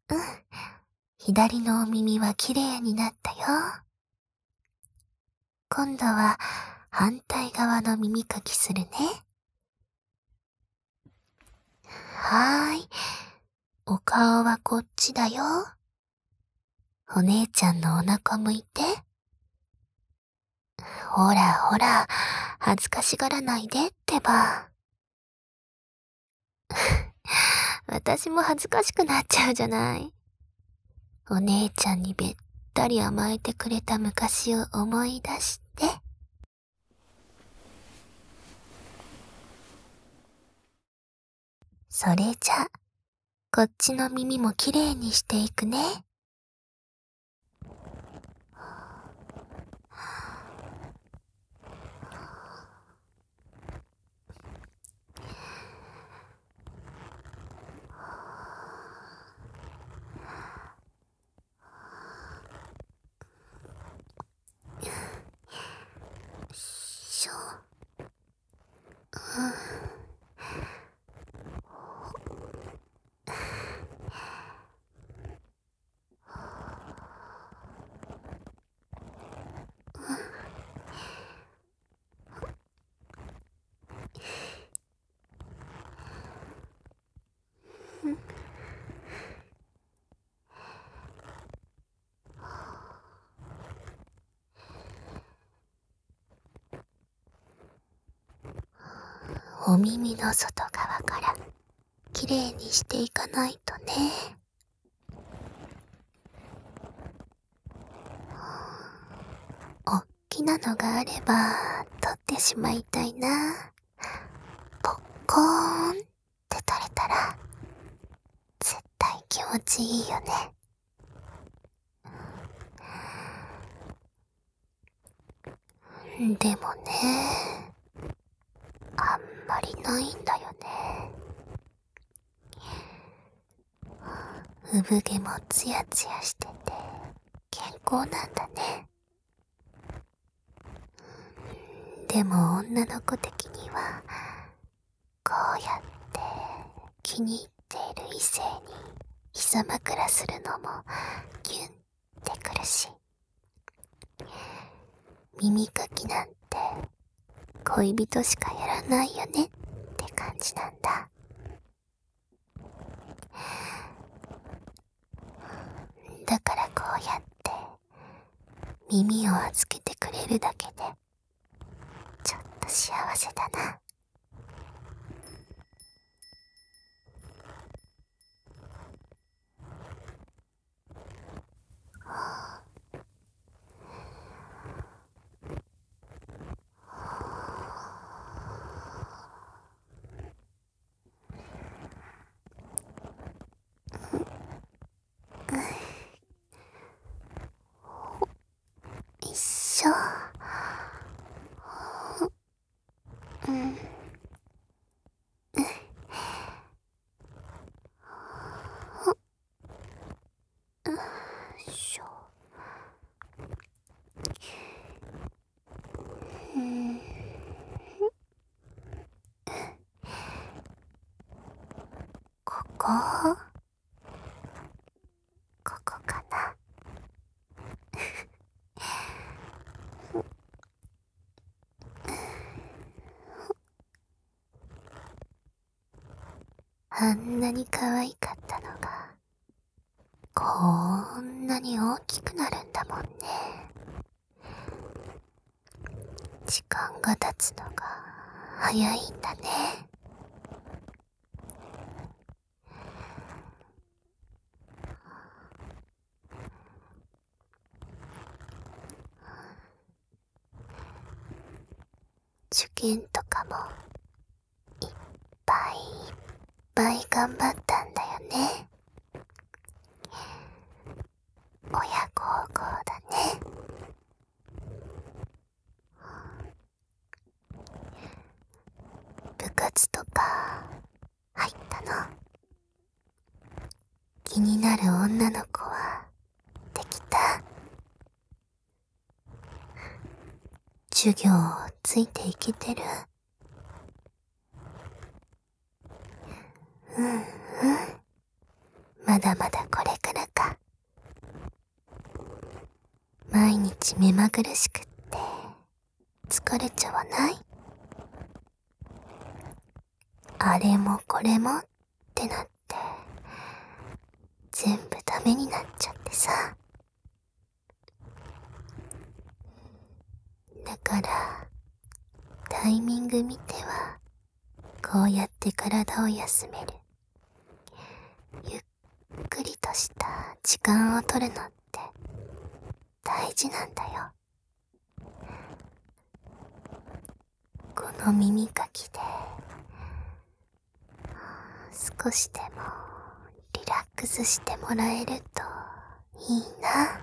うん。左のお耳はきれいになったよ。今度は反対側の耳かきするね。はーい。お顔はこっちだよ。お姉ちゃんのお腹向いて。ほらほら、恥ずかしがらないでってば。私も恥ずかしくなっちゃうじゃない。お姉ちゃんにべったり甘えてくれた昔を思い出して。それじゃ、こっちの耳もきれいにしていくね。しょ。お耳の外側からきれいにしていかないとね。おっきなのがあれば取ってしまいたいな。ポッコーンって取れたら絶対気持ちいいよね。でもね、あんまりないんだよね。産毛もツヤツヤしてて健康なんだね。でも女の子的にはこうやって気に入っている異性に膝枕するのもキュンってくるし、耳かきなんて恋人しかやらないよねって感じなんだ。だからこうやって耳を預けてくれるだけでちょっと幸せだな。一緒。うん。しょ。うん。ここかな。あんなに可愛かったのがこんなに大きくなるんだもんね。時間が経つのが早いんだね。受験とかもいっぱいいっぱい頑張ったんだよね。親孝行だね。部活とか入ったの？気になる女の子はできた？授業ついていけてる？うんうん。まだまだこれか毎日目まぐるしくって疲れちゃわない？あれもこれもってなって全部ダメになっちゃってさ。だからタイミング見てはこうやって体を休める、ゆっくりとした時間を取るのって大事なんだよ。この耳かきで少しでもリラックスしてもらえるといいな。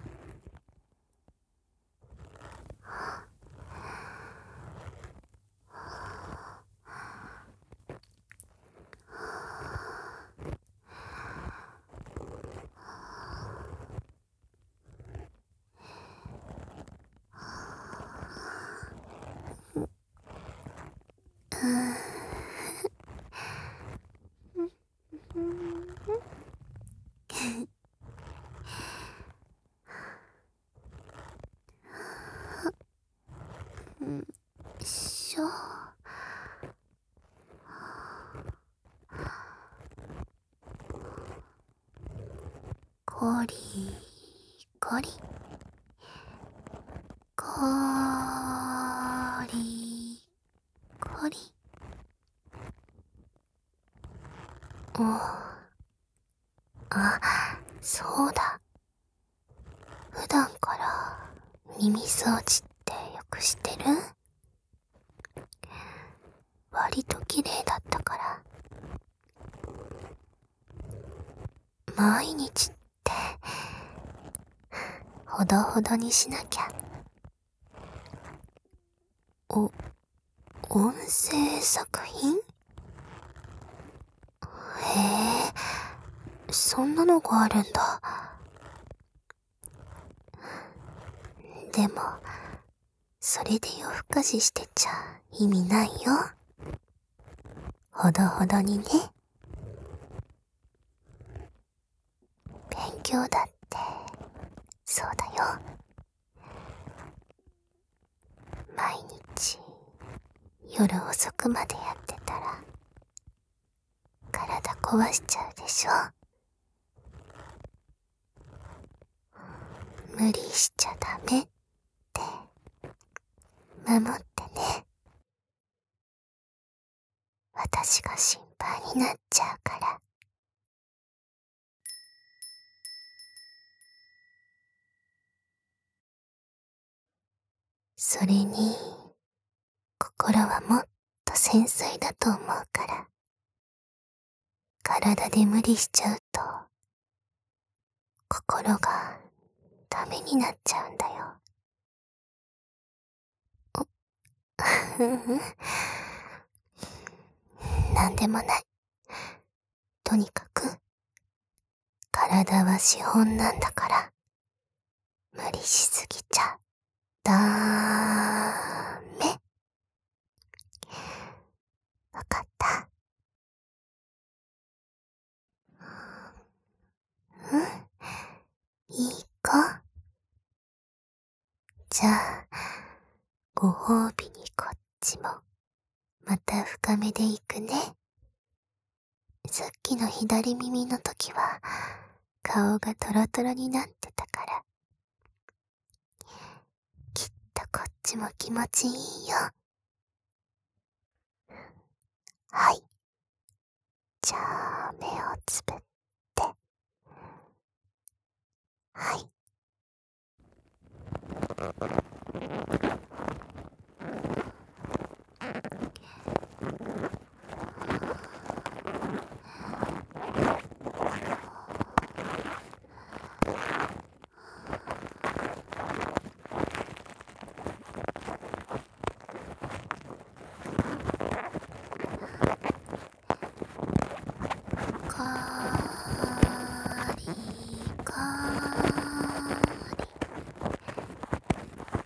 しょ。コリコリコリコリ。あ、そうだ。普段から耳掃除ってよくしてる？割と綺麗だったから。毎日ってほどほどにしなきゃ。音声作品？へえ、そんなのがあるんだ。でもそれで夜更かししてちゃ意味ないよ。ほどほどにね。勉強だってそうだよ。毎日夜遅くまでやってたら体壊しちゃうでしょ。無理しちゃダメって守ってね。私が心配になっちゃうから。それに心はもっと繊細だと思うから、体で無理しちゃうと心がダメになっちゃうんだよ。なんでもない。とにかく体は資本なんだから、無理しすぎちゃダメ。わかった？うん、いい子。じゃあご褒美にこっちもまた深めでいくね。さっきの左耳の時は顔がトロトロになってたから、きっとこっちも気持ちいいよ。はい。じゃあ目をつぶって。はい。かーりかーり。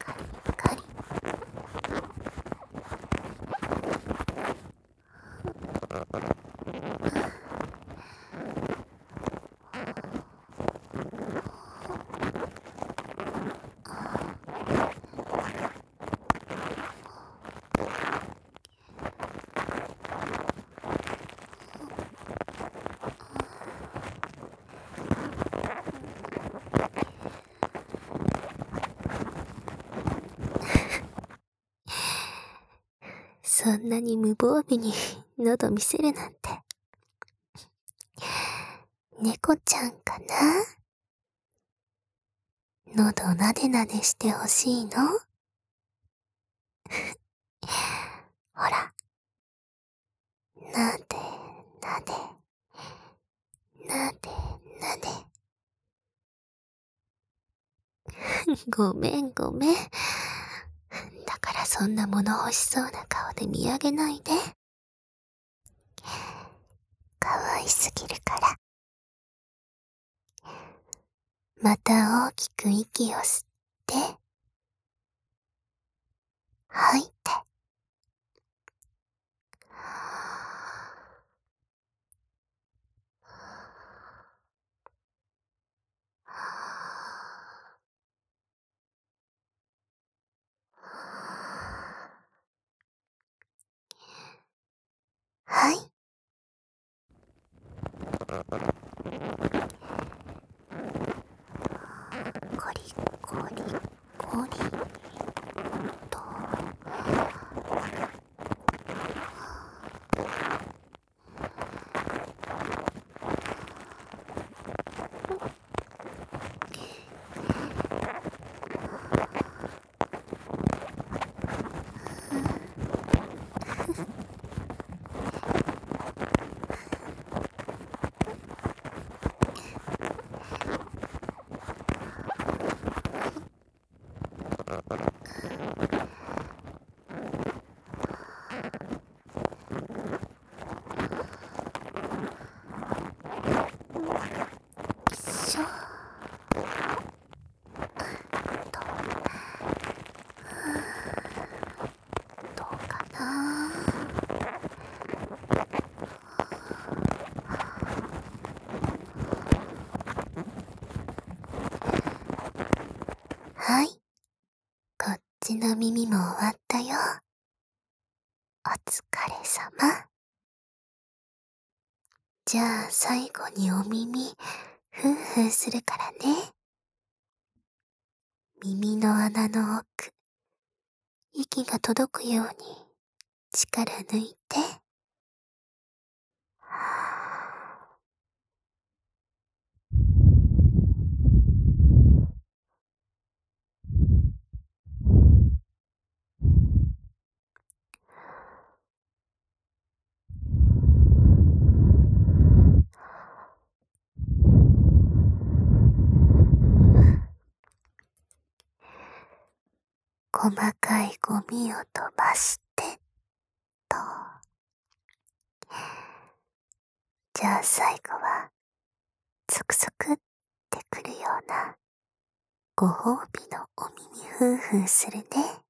そんなに無防備に喉見せるなんて。猫ちゃんかな？喉なでなでしてほしいの？ほら。なで、なで、なで、なで。ごめんごめん。だからそんな物欲しそうな顔で見上げないで。可愛すぎるから。また大きく息を吸って、吐いて。はい。コリコリコリと。しょ。どうかな。はい。こっちの耳も終わったよ。お疲れ様。じゃあ最後にお耳、ふーふーするからね。耳の穴の奥、息が届くように力抜いて。細かいゴミを飛ばしてと。じゃあ最後はゾクゾクってくるようなご褒美のお耳ふーふーするね。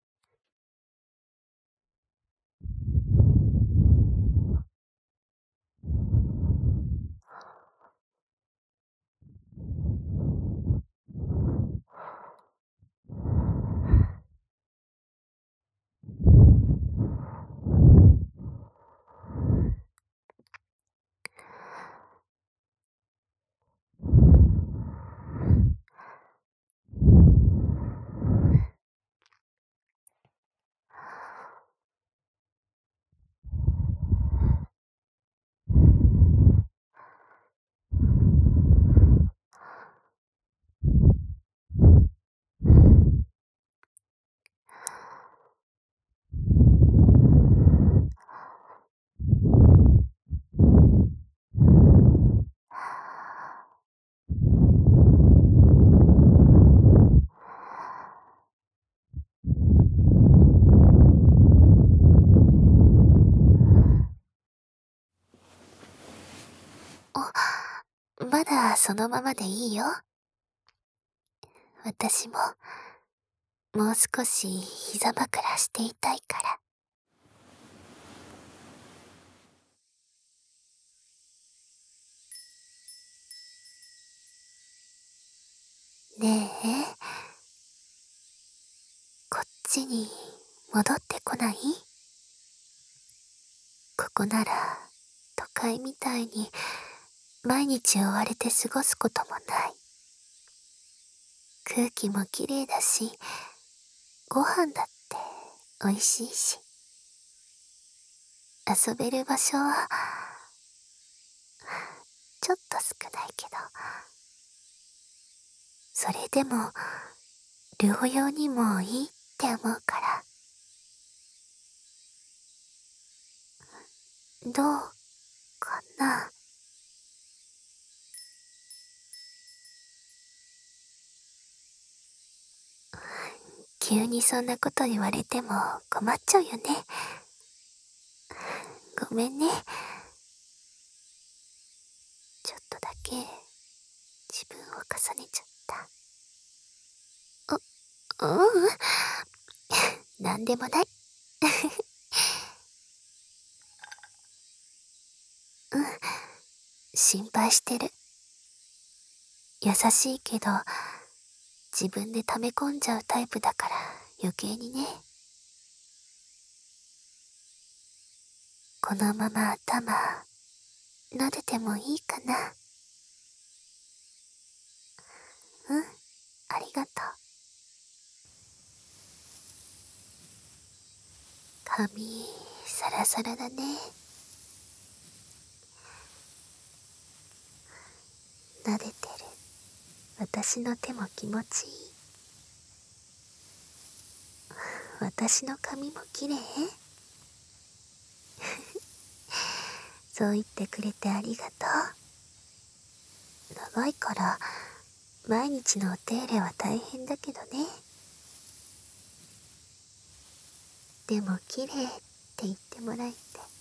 まだそのままでいいよ。私ももう少し膝枕していたいから。ねえ、こっちに戻ってこない？ここなら都会みたいに毎日追われて過ごすこともない。空気もきれいだし、ご飯だって美味しいし。 遊べる場所はちょっと少ないけど、それでも療養にもいいって思うから。どうかな。急にそんなこと言われても困っちゃうよね。ごめんね。ちょっとだけ自分を重ねちゃった。ううん。なんでもない。うん。心配してる。優しいけど、自分で溜め込んじゃうタイプだから余計にね。このまま頭、撫でてもいいかな。うん、ありがとう。髪、サラサラだね。撫でてる私の手も気持ちいい。私の髪も綺麗。そう言ってくれてありがとう。長いから毎日のお手入れは大変だけどね。でも綺麗って言ってもらえて、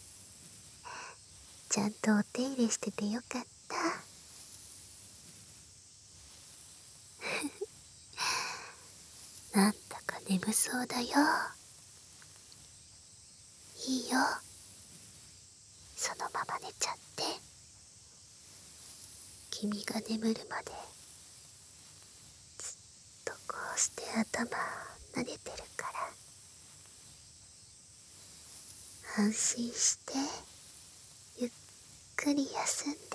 ちゃんとお手入れしててよかった。なんだか眠そうだよ。いいよ、そのまま寝ちゃって。君が眠るまでずっとこうして頭撫でてるから、安心してゆっくり休んで。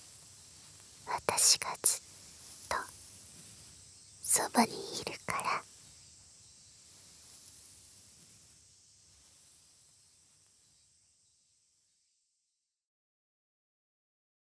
私がずっとそばにいるから。